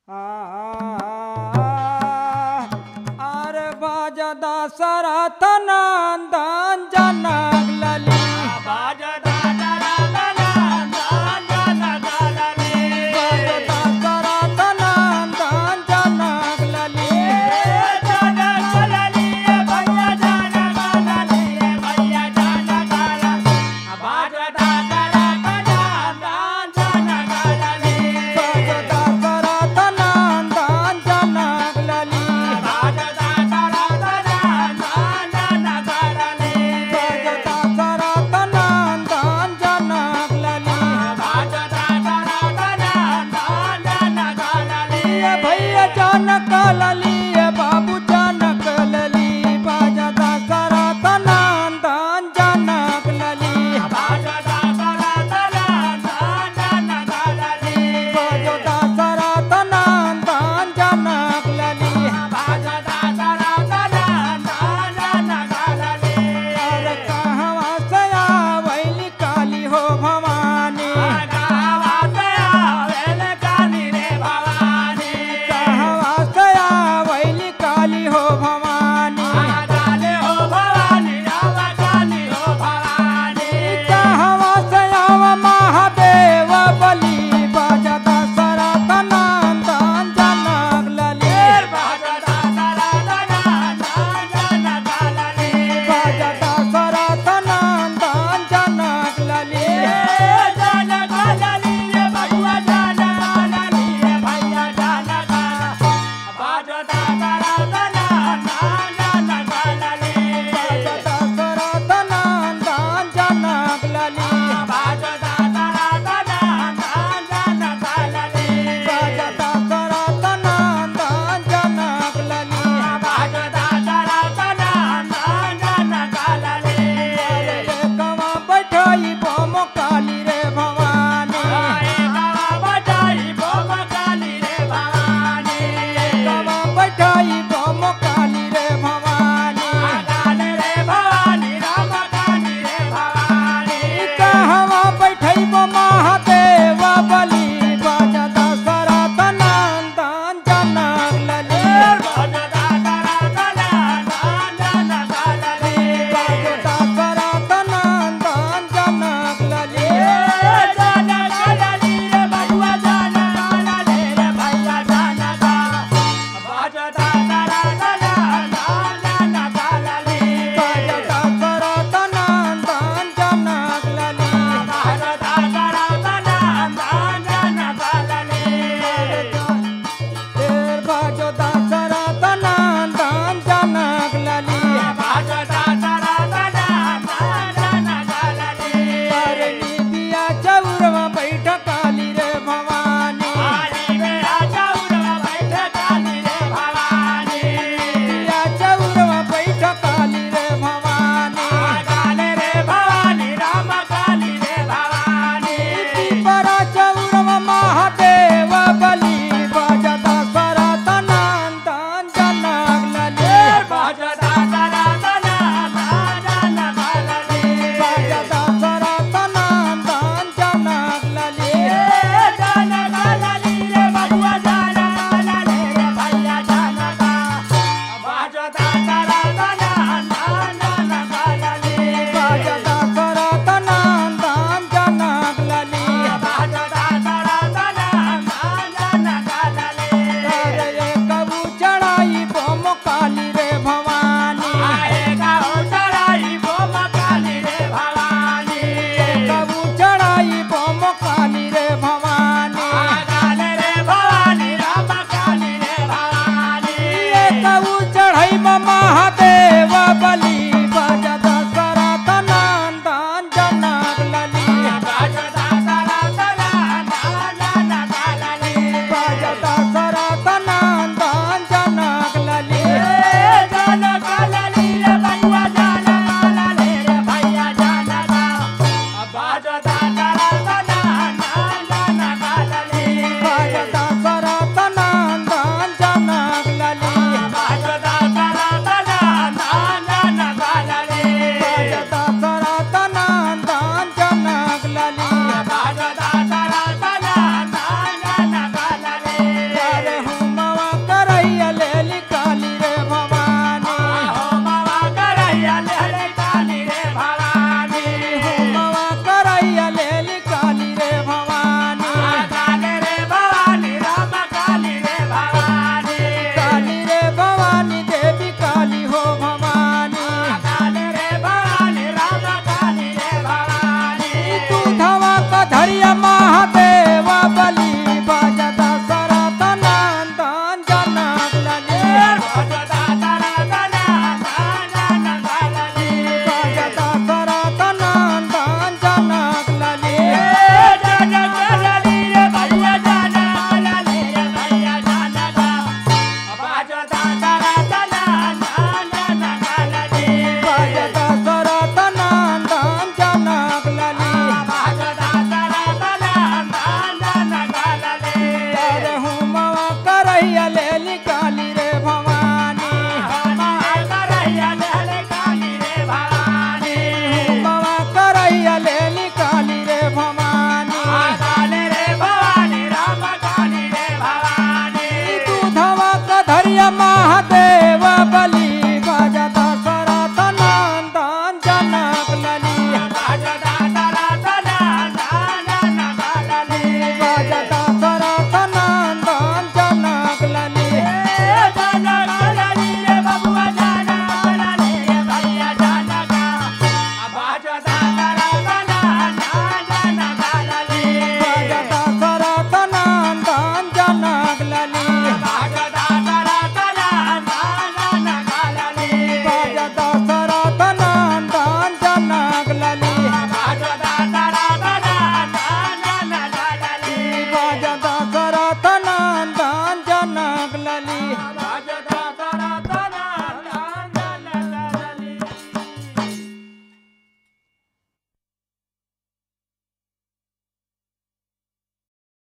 अरे बाजदा सरथ नंदन जनक लली बाजदा नंदन जनक लली बाजदा सरथ नंदन जनक लली जनक लली भैया जनक लली भैया जनक लली बाजदा सरथ नंदन जनक लली बाजदा सरथ नंदन जनक लली बाजदा सरथ नंदन जनक लली बाजदा सरथ नंदन जनक लली बाजदा सरथ नंदन जनक लली ये भैया जनक लली ये बाबू जनक लली बाजदा सरथ नंदन जनक लली बाजदा सरथ नंदन जनक लली बाजदा सरथ नंदन जनक लली बाजदा सरथ नंदन जनक लली अरे कहवा से आवैली काली हो भवानी गावा से आवेल काली रे भवानी कहवा से आवैली काली हो भवानी काली हो भवानी राम काली हो भवानी कहवा से आव महादेव बलि बाजदा सरथ नंदन जनक लली बाजदा सरथ नंदन जनक लली बाजदा सरथ नंदन जनक लली जनक लली रे भैया जनक लली रे भैया जनक बाजदा सरथ नंदन जनक लली बाजदा सरथ नंदन जनक लली बाजदा सरथ नंदन जनक लली बाजदा सरथ नंदन जनक लली बाजदा सरथ नंदन जनक लली कवा बैठाई बम काली रे भवानी गावा बजाई बोम काली रे भवानी कवा बैठाई बम काली रे भवानी काली रे भवानी राम काली रे भवानी कहवा बैठैब महादेव बलि बाजदा सरथ नंदन जनक लली बाजदा सरथ नंदन जनक लली बाजदा सरथ नंदन जनक लली जनक लली रे भैया जनक लली रे भैया जनक बाजदा सरथ नंदन जनक लली बाजदा सरथ नंदन जनक लली बाजदा सरथ नंदन जनक लली देर बाजदा सरथ नंदन जनक लली बाजदा सरथ नंदन जनक लली करनी बिया चौरवा बैठ काली रे भवानी आली मेरा चौरवा बैठ काली रे भवानी बिया चौरवा बैठ काली रे भवानी काली रे भवानी राम काली रे भवानी परा चौरवा महादेव बलि बाजदा सरथ नंदन जनक लली बाजदा सरथ नंदन जनक लली बाजदा सरथ नंदन जनक लली जनक लली रे बबुआ जनक लली रे भैया जनक बाजदा सरथ नंदन जनक लली बाजदा सरथ नंदन जनक लली बाजदा सरथ नंदन जनक लली अरे ये कबू चढ़ाई बम काली रे भवानी आएगा चढ़ाई बोम काली रे भवानी कबू चढ़ाई बम काली रे भवानी काली रे भवानी राम काली रे भवानी ये कबू चढ़ाई महादेव